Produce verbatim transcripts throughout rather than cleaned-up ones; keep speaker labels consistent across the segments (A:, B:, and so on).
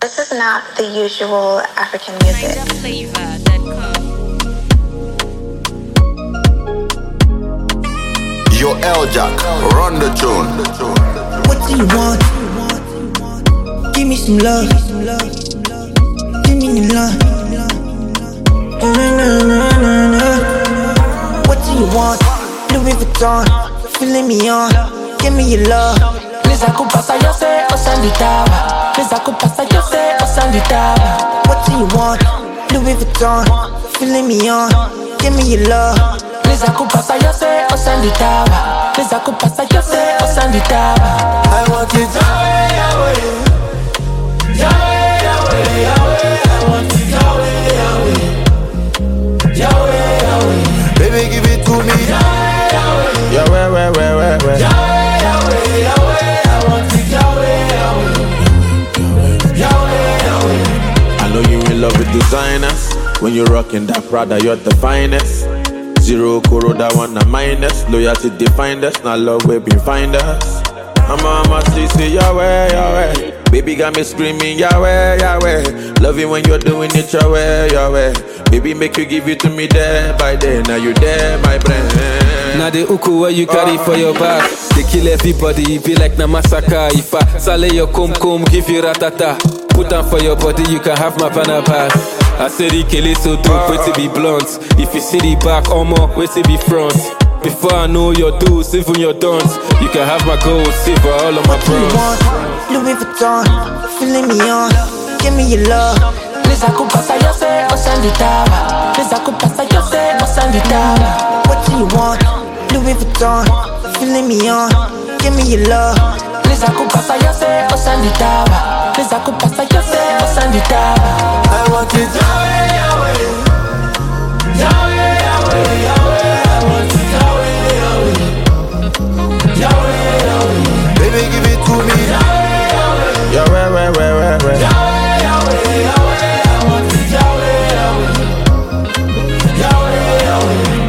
A: This is not the usual African music.
B: Yo, L-Jack, run the tune.
C: What do you want? Give me some love. Give me the love. What do you want? Louis Vuitton, feeling me on. Give me your love.
D: Les acoupas yo sé, osanditaba. Les acoupas yo sé, osanditaba.
C: What do you want? Louis Vuitton, feeling me on. Give me your love.
D: Les acoupas yo sé, osanditaba. Les acoupas yo sé, osanditaba.
C: I want it Yahweh, Yahweh. Yahweh, Yahweh, Yahweh. I want it Yahweh, Yahweh. Yahweh, Yahweh. Baby, give it to me. Yahweh, Yahweh.
E: Yahweh, where, where, where, where.
C: Yahweh, Yahweh, Yahweh. I want it Yahweh, Yahweh. Yahweh, Yahweh.
E: I know you in love with designers. When you're rocking that Prada, you're the finest. Zero Kuro, that one a minus. Loyalty defined us, not love we been find us. I'm on my street, say Yahweh, Yahweh. Baby got me screaming Yahweh, Yahweh. Love it when you're doing it your way, Yahweh. Baby make you give it to me there by day. Now you there, my friend.
F: Now the uku where you carry for your back. They kill everybody, it be like na massacre. If I sale your kum kum, give you ratata. Put on for your body, you can have my banana pass. I said he kill it so dope, wait to be blunt. If you see the back, omo, wait to be front. Before I know your do's, even your dons, you can have my gold, silver, all of my bronze.
C: What do you want? Louis Vuitton, feeling me on. Give me your love.
D: Les acoupas yo sé, osanditaba. Les acoupas yo sé, osanditaba.
C: What do you want? Louis Vuitton, feeling me on. Give me your love.
D: Les acoupas yo sé, osanditaba. Les acoupas yo sé, osanditaba.
C: I want it Yahweh, Yahweh. Yahweh, Yahweh, Yahweh. I want it Yahweh, Yahweh. Yahweh, Yahweh. Baby, give it to me. Yahweh, Yahweh.
E: Yahweh, where, where, where, where.
C: Yahweh, Yahweh, Yahweh. I want it Yahweh, Yahweh. Yahweh, Yahweh.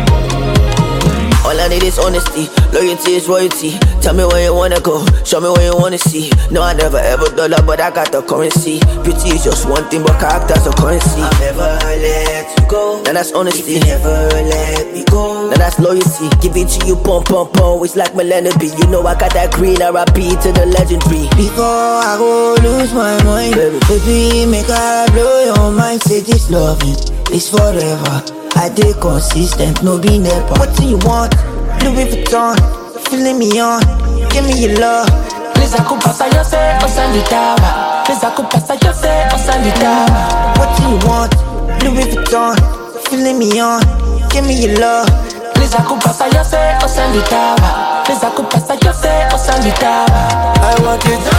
G: All I need is honesty, loyalty is royalty. Tell me where you wanna go, show me where you wanna see. No, I never ever dollar, but I got the currency. Beauty is just one thing, but character's a currency. I'll never let you go, now that's honesty. If you never let me go, now that's loyalty. Give it to you, pump, pump, pump. It's like Melanie B. You know I got that green R I P to the legendary.
C: Before I go lose my mind, baby, baby make I blow your mind. Say this loving is forever. I dey consistent, no be never. What do you want? Louis Vuitton, feeling me on. Give me your love.
D: Les acoupas yo sé, osanditaba. Les acoupas yo sé, osanditaba.
C: What do you want? Louis Vuitton, feeling me on. Give me your love.
D: Les acoupas yo sé, osanditaba. Les acoupas yo sé, osanditaba.
C: I want it